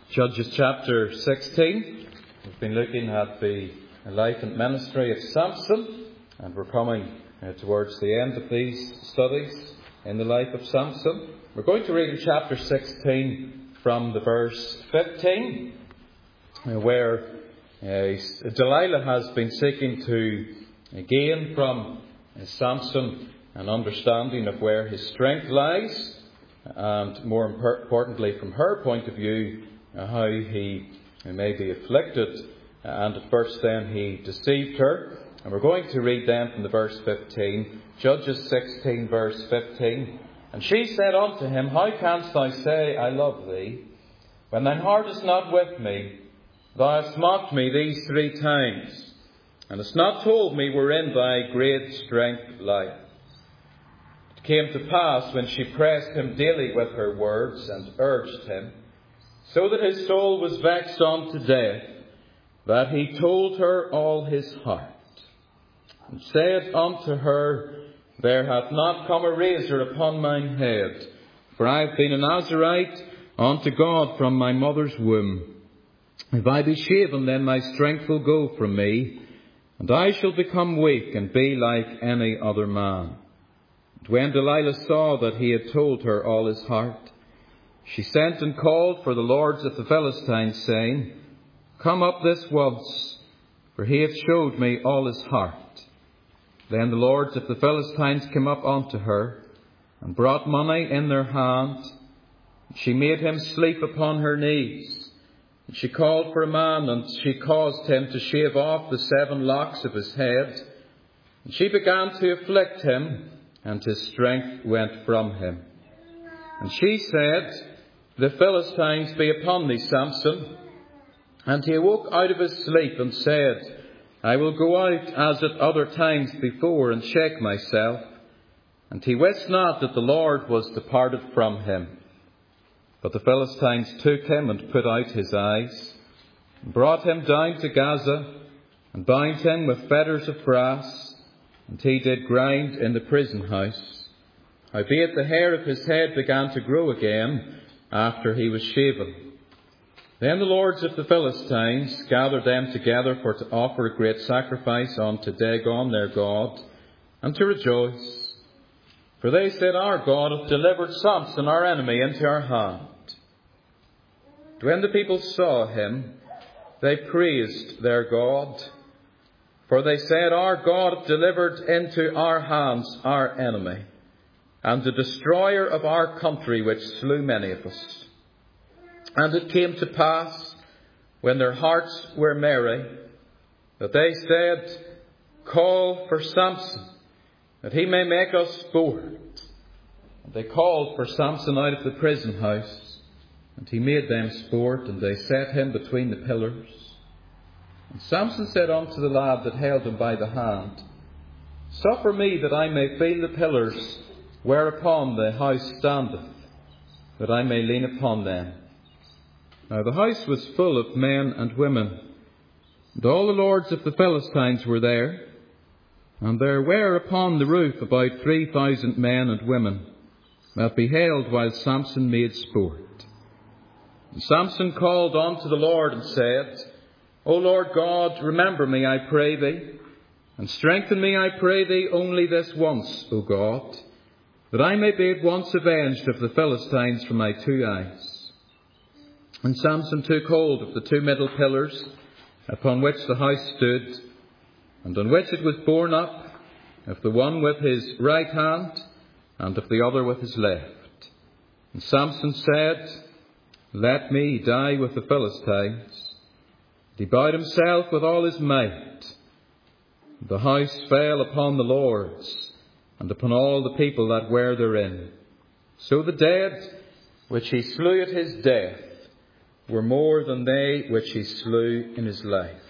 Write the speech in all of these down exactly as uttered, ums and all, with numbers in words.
Judges chapter sixteen. We've been looking at the life and ministry of Samson, and we're coming uh, towards the end of these studies in the life of Samson. We're going to read in chapter sixteen from the verse fifteen, uh, where uh, Delilah has been seeking to gain from uh, Samson an understanding of where his strength lies, and more importantly from her point of view, Uh, how he may be afflicted, uh, and at first then he deceived her. And we're going to read then from the verse fifteen, Judges sixteen verse fifteen. And she said unto him, How canst thou say, I love thee, when thine heart is not with me? Thou hast mocked me these three times, and hast not told me wherein thy great strength lieth. It came to pass, when she pressed him daily with her words, and urged him, so that his soul was vexed unto death, that he told her all his heart, and said unto her, There hath not come a razor upon mine head, for I have been a Nazarite unto God from my mother's womb. If I be shaven, then my strength will go from me, and I shall become weak and be like any other man. And when Delilah saw that he had told her all his heart, she sent and called for the lords of the Philistines, saying, Come up this once, for he hath showed me all his heart. Then the lords of the Philistines came up unto her, and brought money in their hand. And she made him sleep upon her knees. And she called for a man, and she caused him to shave off the seven locks of his head. And she began to afflict him, and his strength went from him. And she said, The Philistines be upon thee, Samson. And he awoke out of his sleep and said, I will go out as at other times before and shake myself. And he wist not that the Lord was departed from him. But the Philistines took him and put out his eyes, and brought him down to Gaza, and bound him with fetters of brass, and he did grind in the prison house. Howbeit the hair of his head began to grow again, after he was shaven. Then the lords of the Philistines gathered them together for to offer a great sacrifice unto Dagon their god, and to rejoice. For they said, Our God hath delivered Samson our enemy into our hand. And when the people saw him, they praised their God. For they said, Our God hath delivered into our hands our enemy, and the destroyer of our country, which slew many of us. And it came to pass, when their hearts were merry, that they said, Call for Samson, that he may make us sport. And they called for Samson out of the prison house, and he made them sport, and they set him between the pillars. And Samson said unto the lad that held him by the hand, Suffer me that I may feel the pillars whereupon the house standeth, that I may lean upon them. Now the house was full of men and women, and all the lords of the Philistines were there, and there were upon the roof about three thousand men and women, that beheld while Samson made sport. And Samson called unto the Lord and said, O Lord God, remember me, I pray thee, and strengthen me, I pray thee, only this once, O God, that I may be at once avenged of the Philistines from my two eyes. And Samson took hold of the two middle pillars upon which the house stood, and on which it was borne up, of the one with his right hand, and of the other with his left. And Samson said, Let me die with the Philistines. And he bowed himself with all his might. The house fell upon the lords, and upon all the people that were therein. So the dead which he slew at his death were more than they which he slew in his life.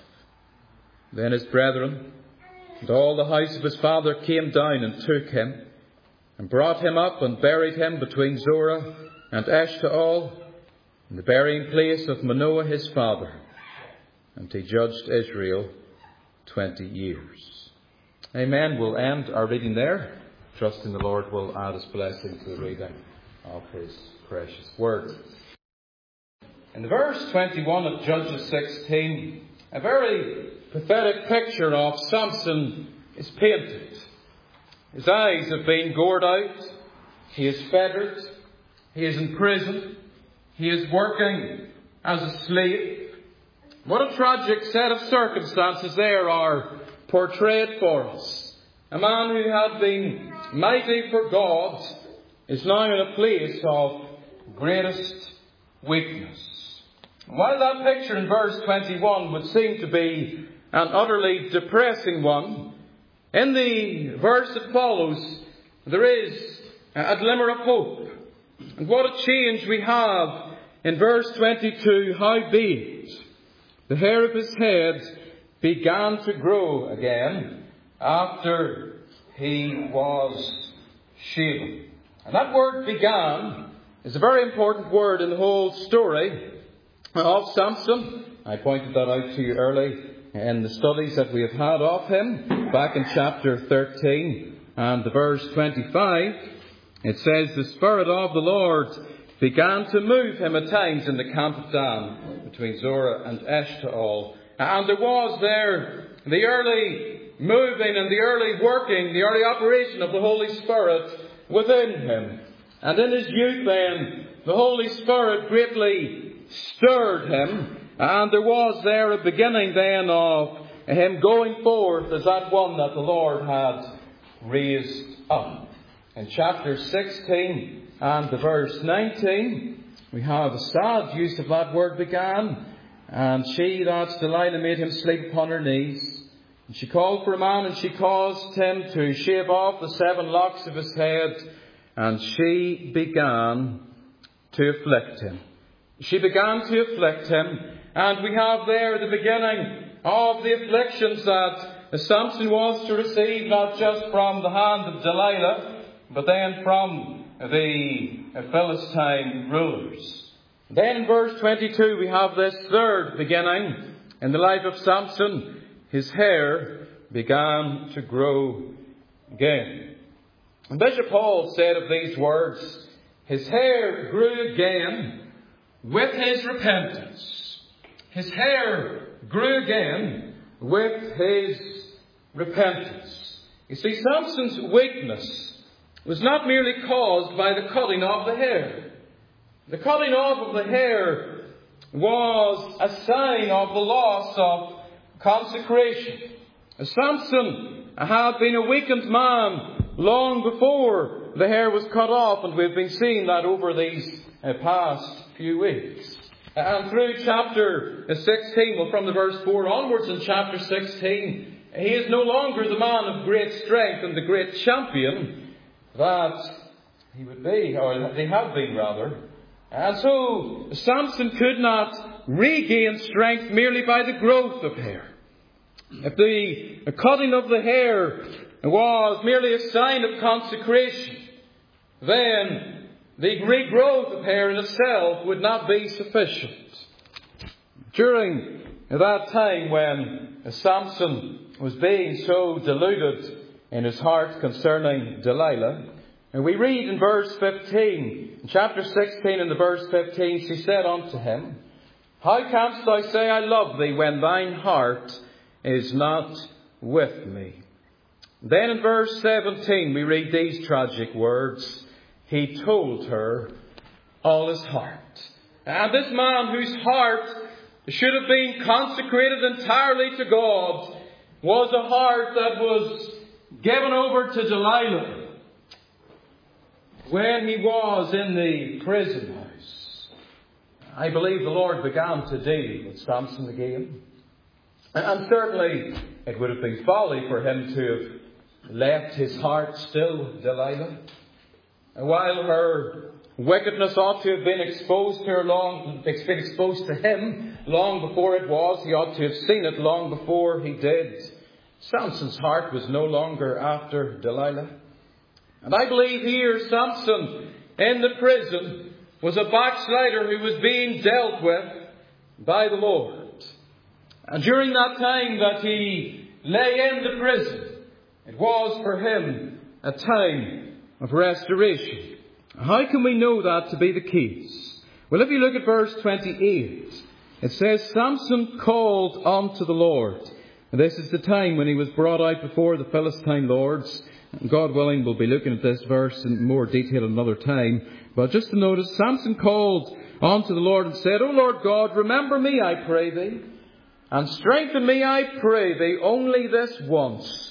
Then his brethren and all the house of his father came down and took him, and brought him up and buried him between Zorah and Eshtaol, in the burying place of Manoah his father. And he judged Israel twenty years. Amen. We'll end our reading there, trusting the Lord will add his blessing to the reading of his precious word. In the verse twenty-one of Judges sixteen, a very pathetic picture of Samson is painted. His eyes have been gored out. He is fettered. He is in prison. He is working as a slave. What a tragic set of circumstances there are portrayed for us. A man who had been mighty for God is now in a place of greatest weakness. While that picture in verse twenty-one would seem to be an utterly depressing one, in the verse that follows there is a glimmer of hope. And what a change we have in verse twenty-two. Howbeit, the hair of his head began to grow again after he was shaven. And that word began is a very important word in the whole story of Samson. I pointed that out to you early in the studies that we have had of him, back in chapter thirteen and the verse twenty-five. It says, the Spirit of the Lord began to move him at times in the camp of Dan, between Zorah and Eshtaol. And there was there the early moving and the early working, the early operation of the Holy Spirit within him. And in his youth then, the Holy Spirit greatly stirred him, and there was there a beginning then of him going forth as that one that the Lord had raised up. In chapter sixteen and the verse nineteen, we have a sad use of that word began. And she, that's Delilah, made him sleep upon her knees. And she called for a man, and she caused him to shave off the seven locks of his head. And she began to afflict him. She began to afflict him. And we have there the beginning of the afflictions that Samson was to receive, not just from the hand of Delilah, but then from the Philistine rulers. Then in verse twenty-two we have this third beginning in the life of Samson. His hair began to grow again. And Bishop Hall said of these words, his hair grew again with his repentance. His hair grew again with his repentance. You see, Samson's weakness was not merely caused by the cutting of the hair. The cutting off of the hair was a sign of the loss of consecration. Samson had been a weakened man long before the hair was cut off, and we've been seeing that over these past few weeks. And through chapter sixteen, well, from the verse four onwards in chapter sixteen, he is no longer the man of great strength and the great champion that he would be, or they have been rather. And so Samson could not regain strength merely by the growth of hair. If the cutting of the hair was merely a sign of consecration, then the regrowth of hair in itself would not be sufficient. During that time when Samson was being so deluded in his heart concerning Delilah, and we read in verse fifteen, in chapter sixteen and the verse fifteen, she said unto him, how canst thou say I love thee when thine heart is not with me? Then in verse seventeen we read these tragic words, he told her all his heart. And this man whose heart should have been consecrated entirely to God was a heart that was given over to Delilah. When he was in the prison house, I believe the Lord began to deal with Samson again. And certainly it would have been folly for him to have left his heart still with Delilah. While her wickedness ought to have been exposed to her long, been exposed to him long before it was, he ought to have seen it long before he did. Samson's heart was no longer after Delilah. And I believe here Samson in the prison was a backslider who was being dealt with by the Lord. And during that time that he lay in the prison, it was for him a time of restoration. How can we know that to be the case? Well, if you look at verse twenty-eight, it says, Samson called unto the Lord. And this is the time when he was brought out before the Philistine lords. And God willing, we'll be looking at this verse in more detail another time. But just to notice, Samson called unto the Lord and said, O Lord God, remember me, I pray thee, and strengthen me, I pray thee, only this once,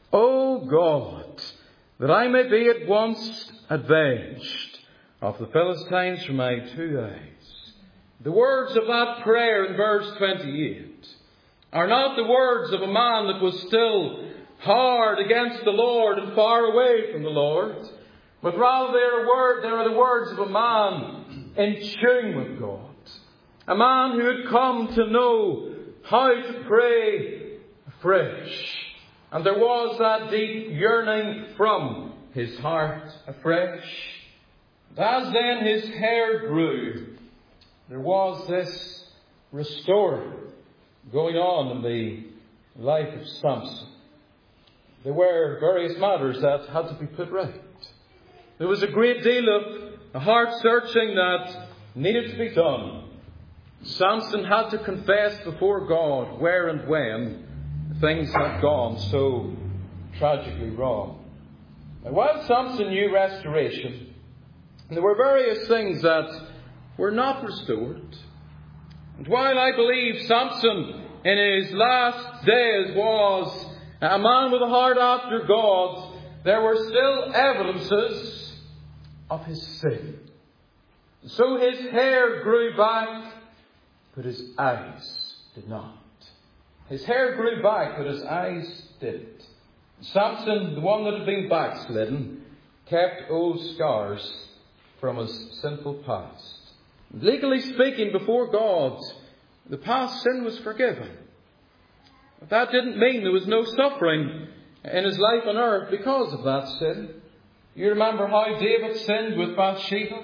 O God, that I may be at once avenged of the Philistines from my two eyes. The words of that prayer in verse twenty-eight are not the words of a man that was still hard against the Lord and far away from the Lord, but rather they are, word, they are the words of a man in tune with God. A man who had come to know how to pray afresh. And there was that deep yearning from his heart afresh. And as then his hair grew, there was this restoring going on in the life of Samson. There were various matters that had to be put right. There was a great deal of heart searching that needed to be done. Samson had to confess before God where and when things had gone so tragically wrong. Now, while Samson knew restoration, there were various things that were not restored. And while I believe Samson in his last days was a man with a heart after God, there were still evidences of his sin. So his hair grew back, but his eyes did not. His hair grew back, but his eyes didn't. Samson, the one that had been backslidden, kept old scars from his sinful past. Legally speaking, before God, the past sin was forgiven. But that didn't mean there was no suffering in his life on earth because of that sin. You remember how David sinned with Bathsheba?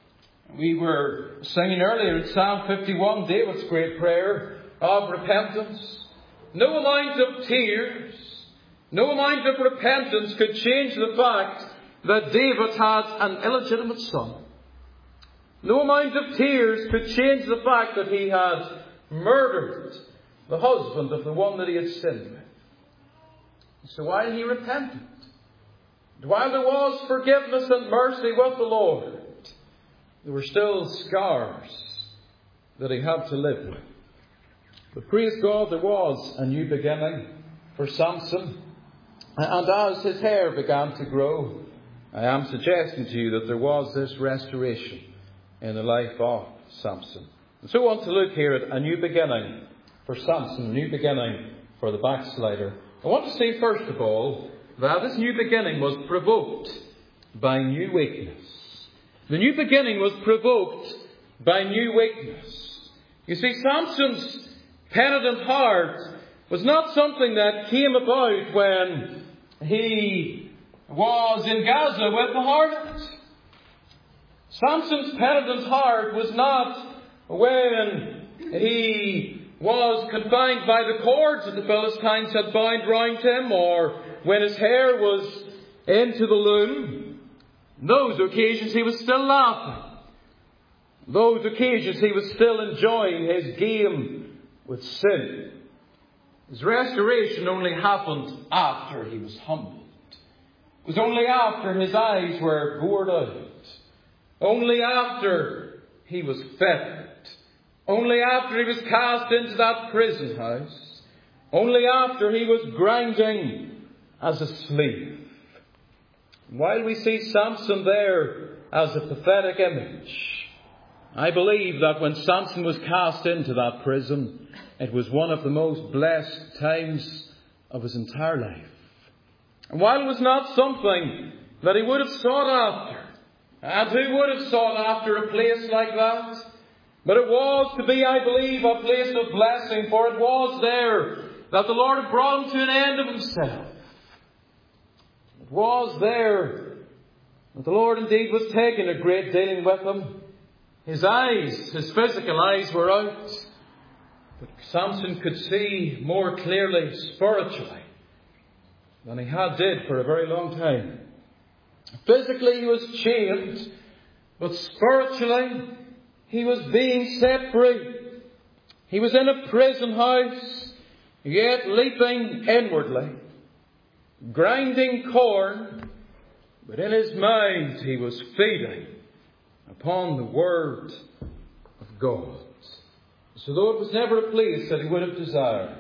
We were singing earlier in Psalm fifty-one, David's great prayer of repentance. No amount of tears, no amount of repentance could change the fact that David had an illegitimate son. No amount of tears could change the fact that he had murdered the husband of the one that he had sinned with. So while he repented, while there was forgiveness and mercy with the Lord, there were still scars that he had to live with. But praise God, there was a new beginning for Samson. And as his hair began to grow, I am suggesting to you that there was this restoration in the life of Samson. And so I want to look here at a new beginning for Samson, a new beginning for the backslider. I want to say first of all that this new beginning was provoked by new weakness. The new beginning was provoked by new weakness. You see, Samson's penitent heart was not something that came about when he was in Gaza with the harlot. Samson's penitent heart was not when he was confined by the cords that the Philistines had bound round him, or when his hair was into the loom. Those occasions he was still laughing. Those occasions he was still enjoying his game with sin. His restoration only happened after he was humbled. It was only after his eyes were bored out. Only after he was fettered. Only after he was cast into that prison house. Only after he was grinding as a slave. While we see Samson there as a pathetic image, I believe that when Samson was cast into that prison, it was one of the most blessed times of his entire life. And while it was not something that he would have sought after, and who would have sought after a place like that? But it was to be, I believe, a place of blessing, for it was there that the Lord had brought him to an end of himself. It was there that the Lord indeed was taking a great dealing with him. His eyes, his physical eyes were out, but Samson could see more clearly spiritually than he had did for a very long time. Physically he was chained, but spiritually he was being set free. He was in a prison house, yet leaping inwardly, grinding corn, but in his mind he was feeding upon the Word of God. So though it was never a place that he would have desired,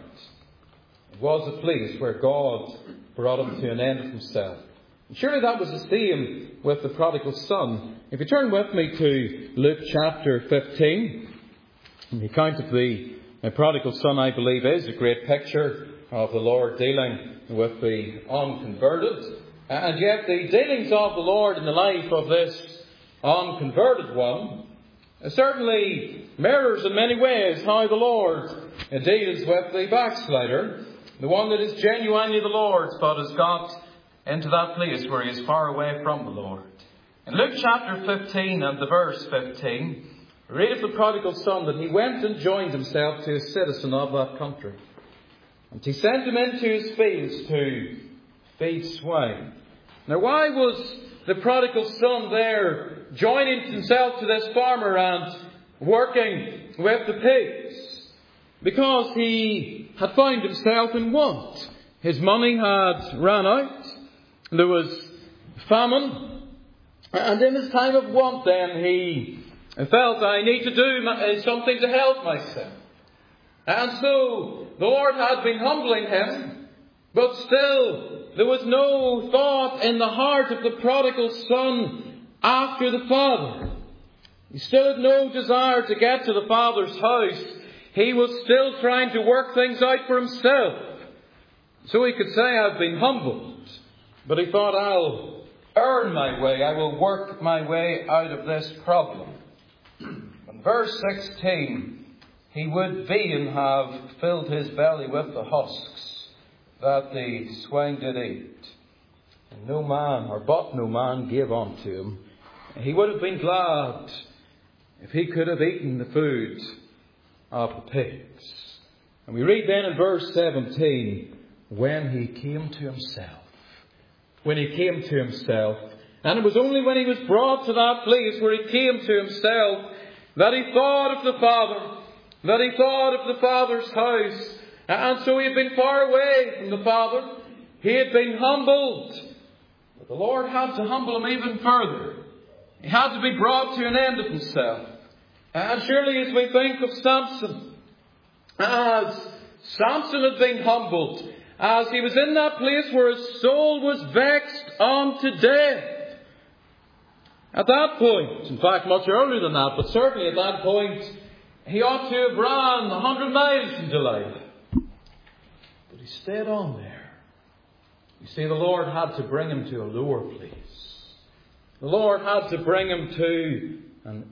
it was a place where God brought him to an end of himself. And surely that was the theme with the prodigal son. If you turn with me to Luke chapter fifteen, the account of the prodigal son, I believe, is a great picture of the Lord dealing with the unconverted. And yet the dealings of the Lord in the life of this unconverted one certainly mirrors in many ways how the Lord deals with the backslider, the one that is genuinely the Lord's but has got into that place where he is far away from the Lord. In Luke chapter fifteen and the verse fifteen, we read of the prodigal son that he went and joined himself to a citizen of that country. And he sent him into his fields to feed swine. Now why was the prodigal son there joining himself to this farmer and working with the pigs? Because he had found himself in want. His money had run out. There was famine. And in his time of want then he felt, I need to do something to help myself. And so the Lord had been humbling him, but still there was no thought in the heart of the prodigal son after the father. He still had no desire to get to the father's house. He was still trying to work things out for himself. So he could say, I've been humbled. But he thought, I'll earn my way. I will work my way out of this problem. In verse sixteen, he would fain have filled his belly with the husks that the swine did eat. And no man, or but no man, gave unto him. He would have been glad if he could have eaten the food of the pigs. And we read then in verse seventeen, when he came to himself. When he came to himself. And it was only when he was brought to that place where he came to himself that he thought of the Father, that he thought of the Father's house. And so he had been far away from the Father. He had been humbled. But the Lord had to humble him even further. He had to be brought to an end of himself. And surely as we think of Samson, as Samson had been humbled, as he was in that place where his soul was vexed unto death. At that point, in fact much earlier than that, but certainly at that point, he ought to have run a hundred miles from Delilah. But he stayed on there. You see, the Lord had to bring him to a lower place. The Lord had to bring him to an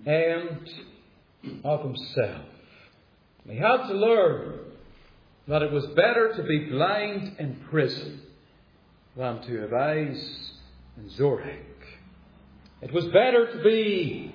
end of himself. He had to learn that it was better to be blind in prison than to have eyes in Zorek. It was better to be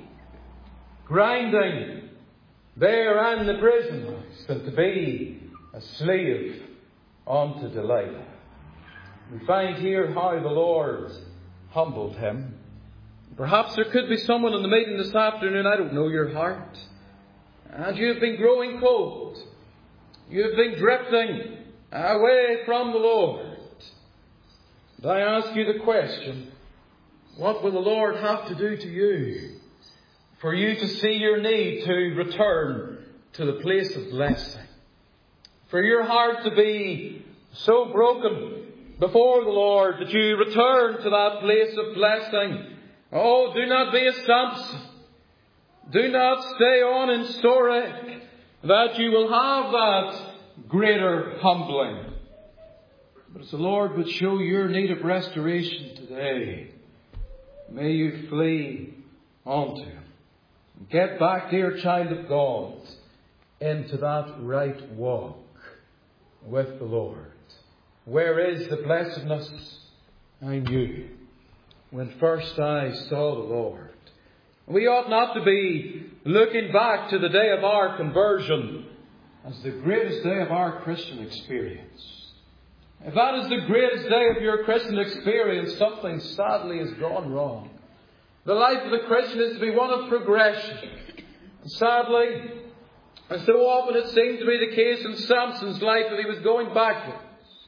grinding there in the prison house than to be a slave unto Delilah. We find here how the Lord humbled him. Perhaps there could be someone in the meeting this afternoon, I don't know your heart, and you have been growing cold. You have been drifting away from the Lord. But I ask you the question, what will the Lord have to do to you for you to see your need to return to the place of blessing? For your heart to be so broken before the Lord that you return to that place of blessing. Oh, do not be a Samson. Do not stay on in Sorek, that you will have that greater humbling. But as the Lord would show your need of restoration today, may you flee unto Him. Get back, dear child of God, into that right walk with the Lord. Where is the blessedness I knew when first I saw the Lord? We ought not to be looking back to the day of our conversion as the greatest day of our Christian experience. If that is the greatest day of your Christian experience, something sadly has gone wrong. The life of the Christian is to be one of progression. And sadly, and so often it seemed to be the case in Samson's life that he was going backwards.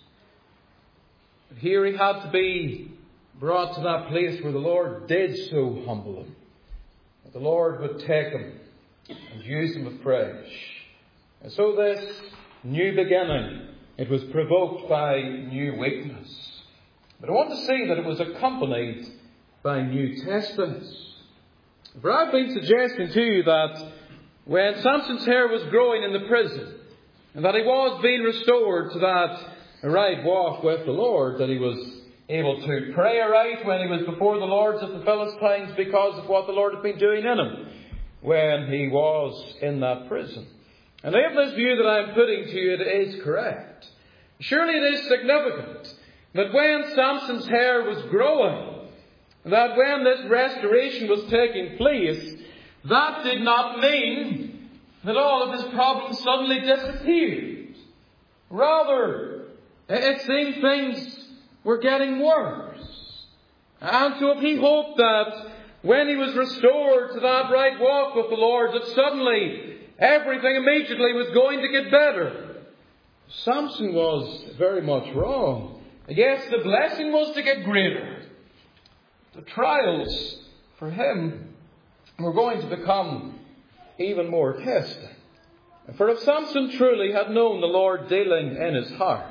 But here he had to be brought to that place where the Lord did so humble him. That the Lord would take him and use him afresh. And so this new beginning, it was provoked by new weakness. But I want to see that it was accompanied by new testings. For I've been suggesting to you that when Samson's hair was growing in the prison, and that he was being restored to that right walk with the Lord, that he was able to pray aright when he was before the lords of the Philistines because of what the Lord had been doing in him when he was in that prison. And if this view that I am putting to you it is correct, surely it is significant that when Samson's hair was growing, that when this restoration was taking place, that did not mean that all of his problems suddenly disappeared. Rather, it seemed things were getting worse. And so if he hoped that when he was restored to that right walk with the Lord, that suddenly everything immediately was going to get better, Samson was very much wrong. Yes, the blessing was to get greater. The trials for him were going to become even more testing. For if Samson truly had known the Lord dealing in his heart,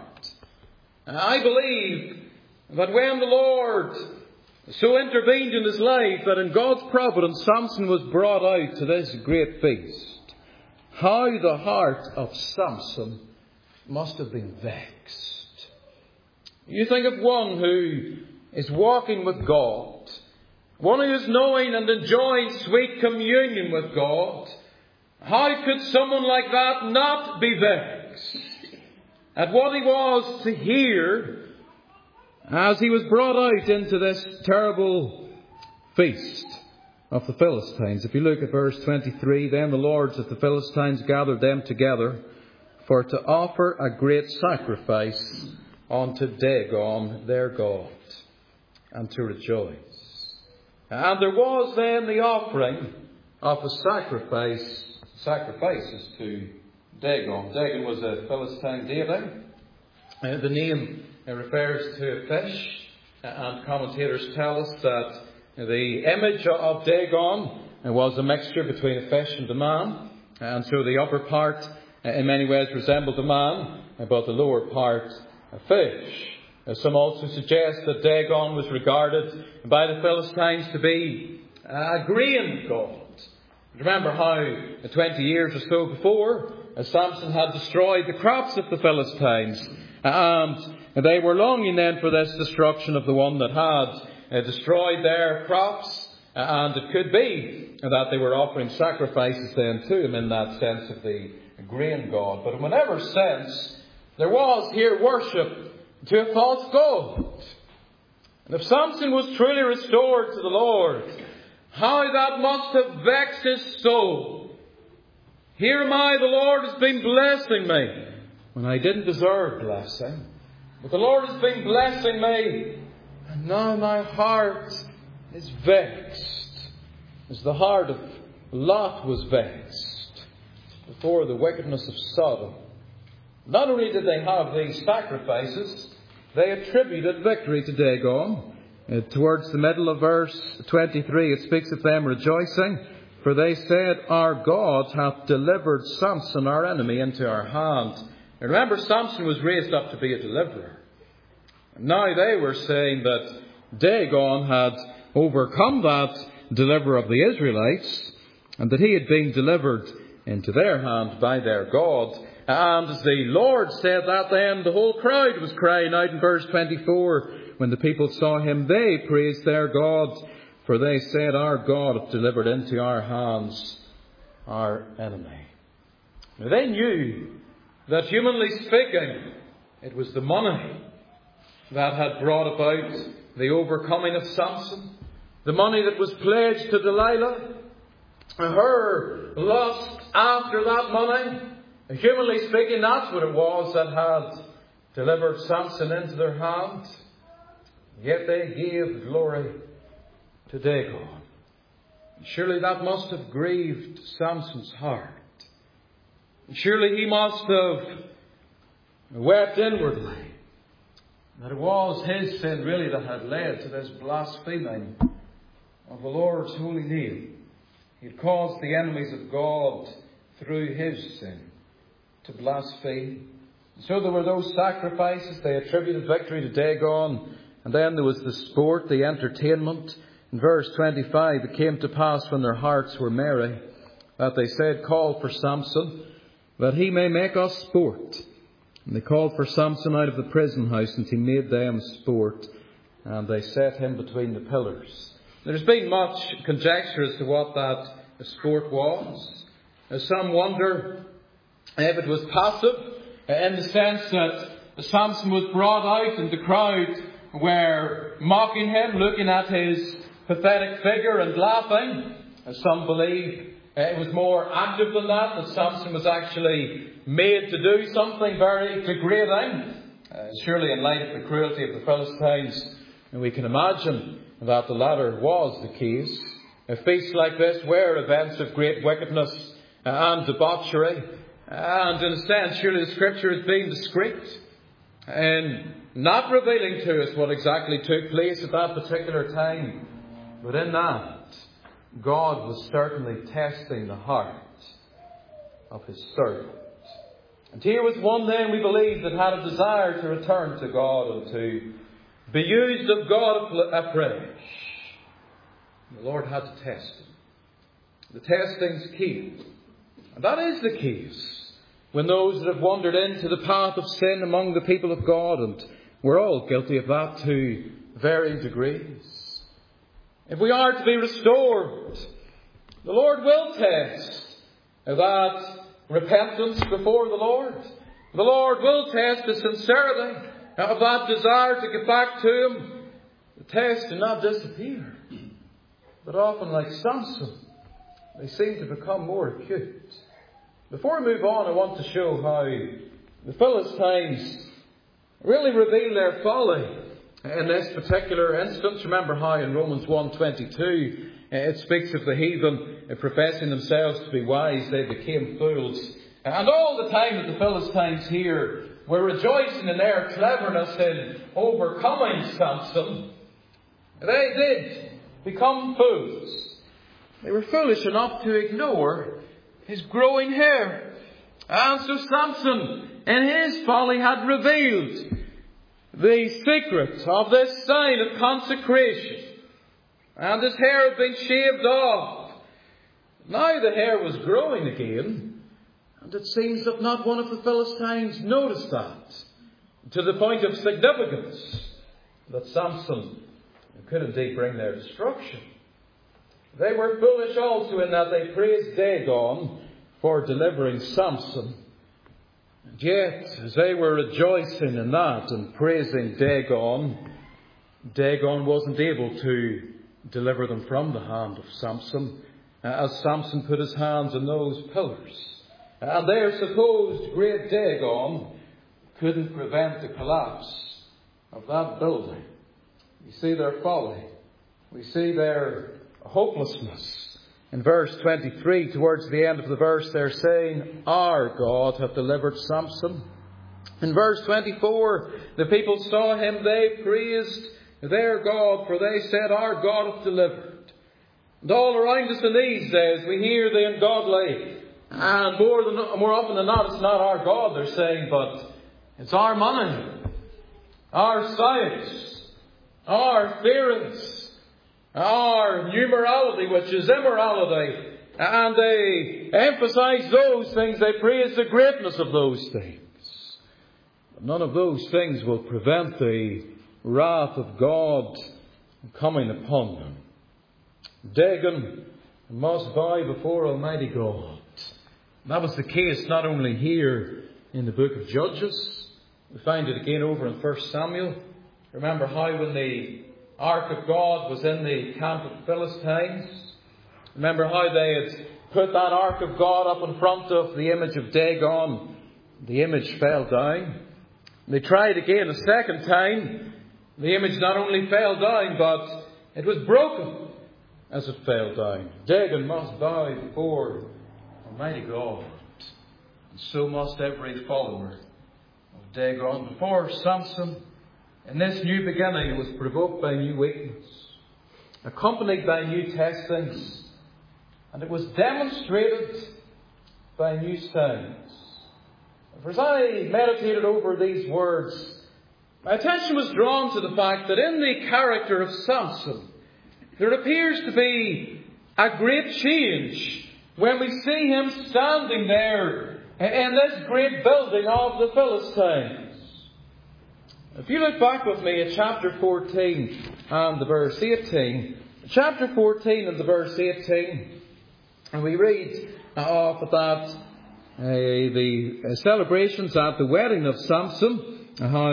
I believe that when the Lord so intervened in his life that in God's providence Samson was brought out to this great feast, how the heart of Samson must have been vexed. You think of one who is walking with God, one who is knowing and enjoying sweet communion with God. How could someone like that not be vexed at what he was to hear as he was brought out into this terrible feast of the Philistines? If you look at verse twenty-three, then the lords of the Philistines gathered them together for to offer a great sacrifice unto Dagon their God, and to rejoice. And there was then the offering of a sacrifice, sacrifices to Dagon. Dagon was a Philistine deity. Uh, the name uh, refers to a fish, uh, and commentators tell us that the image of Dagon uh, was a mixture between a fish and a man, and so the upper part uh, in many ways resembled a man, uh, but the lower part a fish. Some also suggest that Dagon was regarded by the Philistines to be a grain god. Remember how twenty years or so before, Samson had destroyed the crops of the Philistines, and they were longing then for this destruction of the one that had destroyed their crops, and it could be that they were offering sacrifices then to him in that sense of the grain god. But in whatever sense, there was here worship to a false god. And if Samson was truly restored to the Lord, how that must have vexed his soul. Here am I, the Lord has been blessing me when I didn't deserve blessing. But the Lord has been blessing me, and now my heart is vexed, as the heart of Lot was vexed before the wickedness of Sodom. Not only did they have these sacrifices, they attributed victory to Dagon. Uh, towards the middle of verse twenty-three, it speaks of them rejoicing, for they said, our God hath delivered Samson, our enemy, into our hand. And remember, Samson was raised up to be a deliverer. Now they were saying that Dagon had overcome that deliverer of the Israelites, and that he had been delivered into their hand by their God. And as the Lord said that, then the whole crowd was crying out in verse twenty-four. When the people saw him, they praised their God, for they said, our God hath delivered into our hands our enemy. Now they knew that, humanly speaking, it was the money that had brought about the overcoming of Samson. The money that was pledged to Delilah, her lust after that money. Humanly speaking, that's what it was that had delivered Samson into their hands. Yet they gave glory to Dagon. Surely that must have grieved Samson's heart. Surely he must have wept inwardly that it was his sin really that had led to this blaspheming of the Lord's holy name. He had caused the enemies of God through his sin to blaspheme. And so there were those sacrifices. They attributed victory to Dagon. And then there was the sport, the entertainment. In verse twenty-five, it came to pass when their hearts were merry that they said, call for Samson, that he may make us sport. And they called for Samson out of the prison house, and he made them sport. And they set him between the pillars. There's been much conjecture as to what that sport was. Some wonder if it was passive, in the sense that Samson was brought out and the crowd were mocking him, looking at his pathetic figure and laughing. As some believe it was more active than that, that Samson was actually made to do something very degrading. Uh, surely in light of the cruelty of the Philistines, and we can imagine that the latter was the case. Uh, feasts like this were events of great wickedness and debauchery. And in a sense, surely the Scripture is being discreet in not revealing to us what exactly took place at that particular time. But in that, God was certainly testing the heart of his servant. And here was one then, we believe, that had a desire to return to God and to be used of God afresh. The Lord had to test him. The testing's key. And that is the case when those that have wandered into the path of sin among the people of God, and we're all guilty of that to varying degrees. If we are to be restored, the Lord will test that repentance before the Lord. The Lord will test the sincerity of that desire to get back to him. The test did not disappear. But often, like Samson, they seem to become more acute. Before we move on, I want to show how the Philistines really reveal their folly in this particular instance. Remember how in Romans one twenty-two it speaks of the heathen professing themselves to be wise, they became fools. And all the time that the Philistines here were rejoicing in their cleverness in overcoming Samson, they did become fools. They were foolish enough to ignore his growing hair. And so Samson, in his folly, had revealed the secret of this sign of consecration. And his hair had been shaved off. Now the hair was growing again. And it seems that not one of the Philistines noticed that, to the point of significance that Samson could indeed bring their destruction. They were foolish also in that they praised Dagon for delivering Samson. And yet, as they were rejoicing in that and praising Dagon, Dagon wasn't able to deliver them from the hand of Samson, as Samson put his hands on those pillars. And their supposed great Dagon couldn't prevent the collapse of that building. We see their folly. We see their hopelessness. In verse twenty-three, towards the end of the verse, they're saying, our God hath delivered Samson. In verse twenty-four, the people saw him, they praised their God, for they said, our God hath delivered. And all around us in these days, we hear the ungodly, and more than more often than not, it's not our God they're saying, but it's our money, our science, our theories, our numerality, which is immorality. And they emphasize those things. They praise the greatness of those things. But none of those things will prevent the wrath of God coming upon them. Dagon must bow before Almighty God. And that was the case not only here in the book of Judges. We find it again over in First Samuel. Remember how when the Ark of God was in the camp of the Philistines, remember how they had put that Ark of God up in front of the image of Dagon. The image fell down. They tried again a second time. The image not only fell down, but it was broken. as it fell down. Dagon must bow before Almighty God. And so must every follower of Dagon. Before Samson, in this new beginning, was provoked by new weakness, accompanied by new testings, and it was demonstrated by new signs. For as I meditated over these words, my attention was drawn to the fact that in the character of Samson, there appears to be a great change when we see him standing there in this great building of the Philistines. If you look back with me at chapter fourteen and the verse eighteen, chapter fourteen and the verse eighteen, and we read off at that uh, the uh, celebrations at the wedding of Samson, how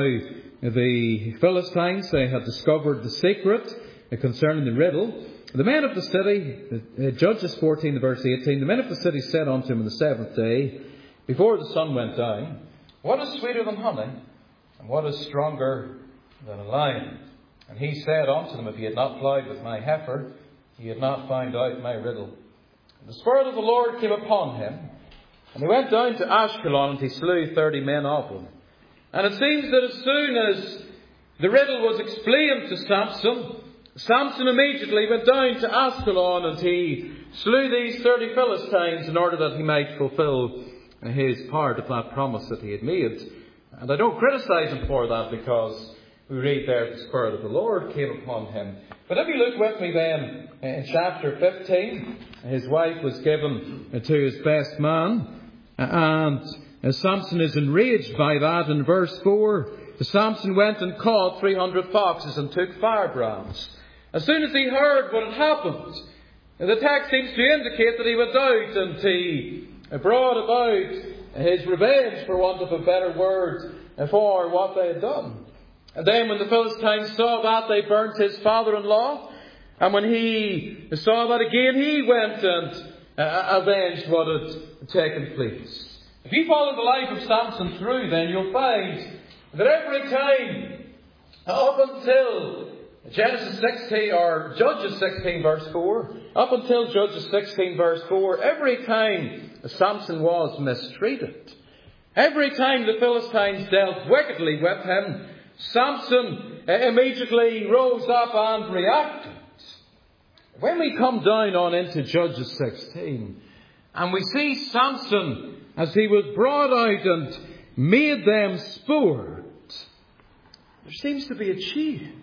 the Philistines, they had discovered the secret concerning the riddle. The men of the city, uh, Judges fourteen, verse eighteen, the men of the city said unto him on the seventh day, before the sun went down, what is sweeter than honey, and what is stronger than a lion? And he said unto them, if ye had not ploughed with my heifer, ye had not found out my riddle. And the Spirit of the Lord came upon him, and he went down to Ashkelon, and he slew thirty men of them. And it seems that as soon as the riddle was explained to Samson, Samson immediately went down to Ashkelon and he slew these thirty Philistines in order that he might fulfill his part of that promise that he had made. And I don't criticize him for that, because we read there the Spirit of the Lord came upon him. But if you look with me then in chapter fifteen, his wife was given to his best man, and Samson is enraged by that. In verse four, Samson went and caught three hundred foxes and took firebrands. As soon as he heard what had happened, the text seems to indicate that he went out and he brought about his revenge, for want of a better word, for what they had done. And then when the Philistines saw that, they burnt his father-in-law. And when he saw that again, he went and uh, avenged what had taken place. If you follow the life of Samson through, then you'll find that every time, up until Genesis sixteen, or Judges sixteen verse four, up until Judges sixteen verse four, every time Samson was mistreated, every time the Philistines dealt wickedly with him, Samson immediately rose up and reacted. When we come down on into Judges sixteen, and we see Samson as he was brought out and made them sport, there seems to be a change.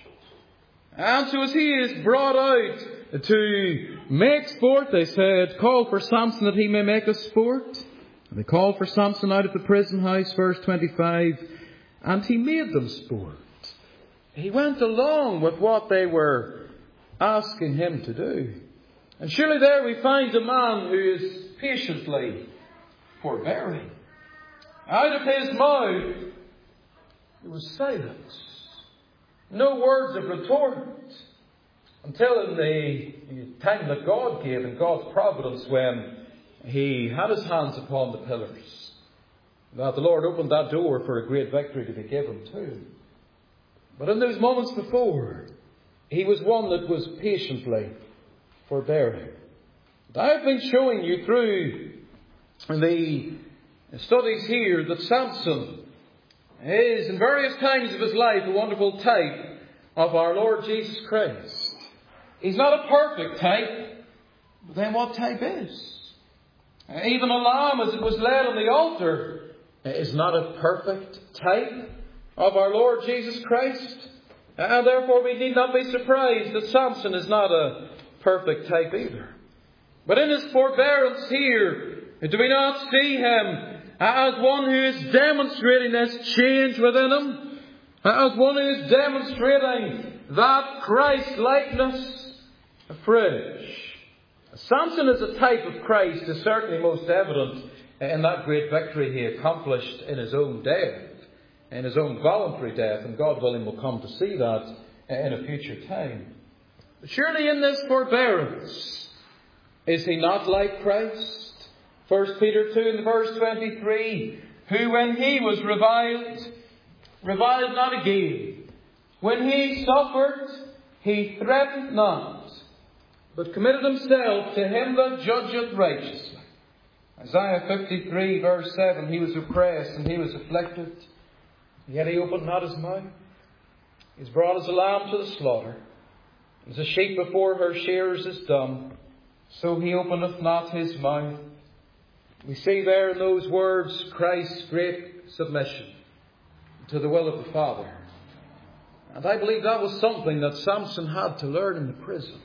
And so as he is brought out to make sport, they said, call for Samson that he may make us sport. And they called for Samson out of the prison house, verse twenty-five, and he made them sport. He went along with what they were asking him to do. And surely there we find a man who is patiently forbearing. Out of his mouth there was silence. No words of retort. Until in the time that God gave, in God's providence, when he had his hands upon the pillars, that the Lord opened that door for a great victory to be given to him. But in those moments before, he was one that was patiently forbearing. I have been showing you through the studies here that Samson is, in various times of his life, a wonderful type of our Lord Jesus Christ. He's not a perfect type, but then what type is? Even a lamb, as it was led on the altar, is not a perfect type of our Lord Jesus Christ. And therefore we need not be surprised that Samson is not a perfect type either. But in his forbearance here, do we not see him as one who is demonstrating this change within him? As one who is demonstrating that Christ-likeness afresh. Samson as a type of Christ is certainly most evident in that great victory he accomplished in his own death, in his own voluntary death, and God willing we'll come to see that in a future time. But surely in this forbearance, is he not like Christ? First Peter two and verse twenty-three, who when he was reviled, reviled not again. When he suffered, he threatened not, but committed himself to him that judgeth righteously. Isaiah fifty-three verse seven, he was oppressed and he was afflicted, yet he opened not his mouth. He is brought as a lamb to the slaughter, as a sheep before her shearers is dumb, so he openeth not his mouth. We see there in those words Christ's great submission to the will of the Father. And I believe that was something that Samson had to learn in the prison.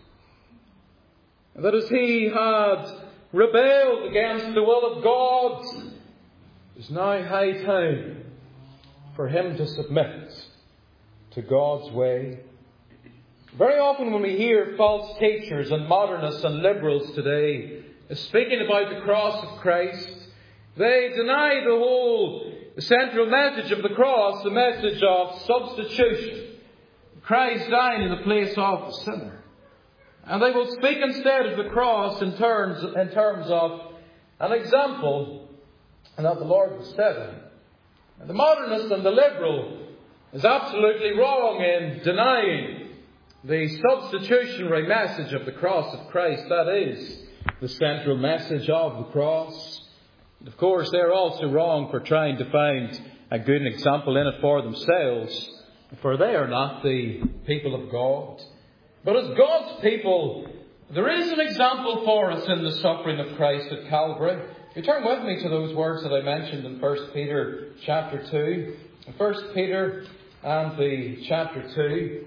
That as he had rebelled against the will of God, it is now high time for him to submit to God's way. Very often when we hear false teachers and modernists and liberals today speaking about the cross of Christ, they deny the whole central message of the cross, the message of substitution. Christ dying in the place of the sinner. And they will speak instead of the cross in terms, in terms of an example that the Lord was setting. And the modernist and the liberal is absolutely wrong in denying the substitutionary message of the cross of Christ. That is the central message of the cross. And of course, they're also wrong for trying to find a good example in it for themselves, for they are not the people of God. But as God's people, there is an example for us in the suffering of Christ at Calvary. If you turn with me to those words that I mentioned in First Peter chapter two. In First Peter and the chapter two,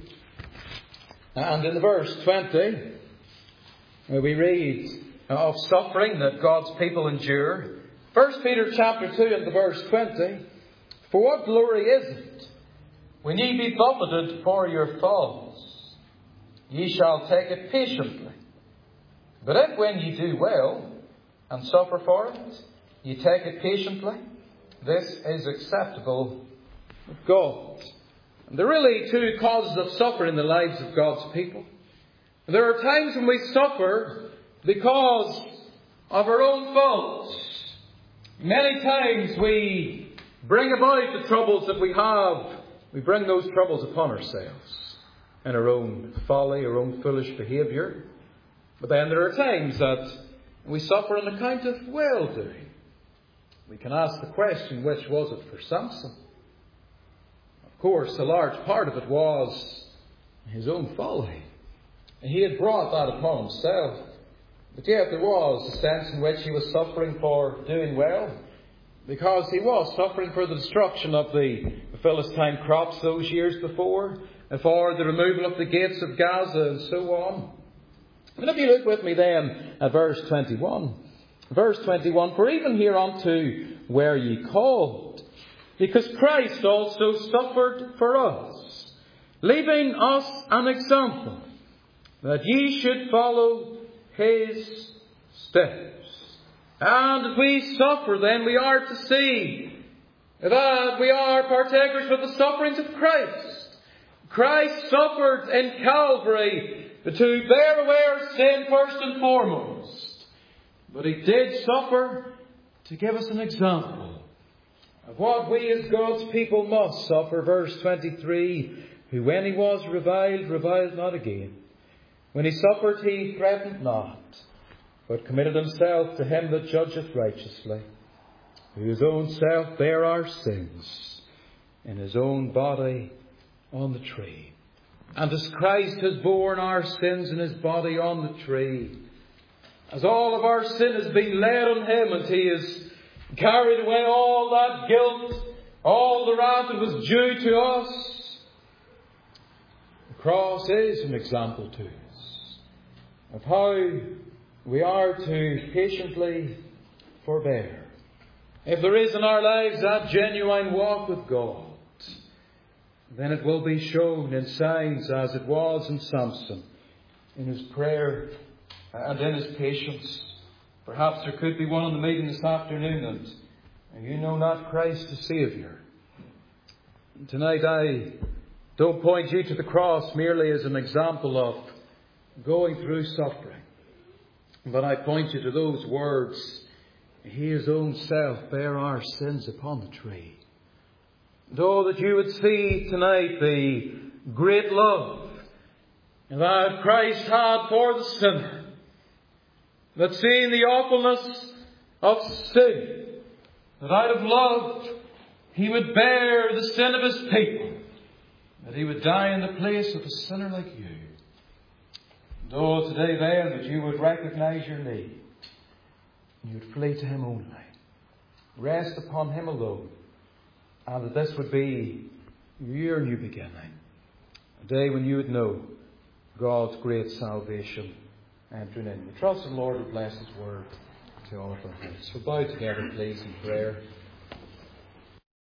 and in the verse twenty, where we read of suffering that God's people endure. First Peter chapter two and the verse twenty. For what glory is it when ye be buffeted for your faults? Ye shall take it patiently. But if when ye do well, and suffer for it, ye take it patiently, this is acceptable of God. And there are really two causes of suffering in the lives of God's people. There are times when we suffer because of our own faults. Many times we bring about the troubles that we have. We bring those troubles upon ourselves in our own folly, our own foolish behaviour. But then there are times that we suffer on account of well-doing. We can ask the question, which was it for Samson? Of course, a large part of it was his own folly. He had brought that upon himself. But yet there was a sense in which he was suffering for doing well, because he was suffering for the destruction of the Philistine crops those years before, for the removal of the gates of Gaza and so on. And if you look with me then at verse twenty-one. Verse twenty-one, for even hereunto were ye called, because Christ also suffered for us, leaving us an example, that ye should follow his steps. And if we suffer, then we are to see that we are partakers with the sufferings of Christ. Christ suffered in Calvary to bear away our sin first and foremost. But he did suffer to give us an example of what we as God's people must suffer. Verse twenty-three, who when he was reviled, reviled not again. When he suffered, he threatened not, but committed himself to him that judgeth righteously, who his own self bare our sins in his own body on the tree. And as Christ has borne our sins in his body on the tree, as all of our sin has been laid on him, and he has carried away all that guilt, all the wrath that was due to us, the cross is an example to us of how we are to patiently forbear. If there is in our lives that genuine walk with God, then it will be shown in signs as it was in Samson, in his prayer and in his patience. Perhaps there could be one in the meeting this afternoon and you know not Christ the Saviour. And tonight I don't point you to the cross merely as an example of going through suffering, but I point you to those words, he his own self bare our sins upon the tree. And oh, that you would see tonight the great love that Christ had for the sinner, that seeing the awfulness of sin, that out of love He would bear the sin of His people, that He would die in the place of a sinner like you. And oh, today then, that you would recognize your need, and you would flee to Him only, rest upon Him alone, and that this would be your new beginning, a day when you would know God's great salvation entering in. We trust the Lord will bless His word to all of our hearts. So bow together, please, in prayer.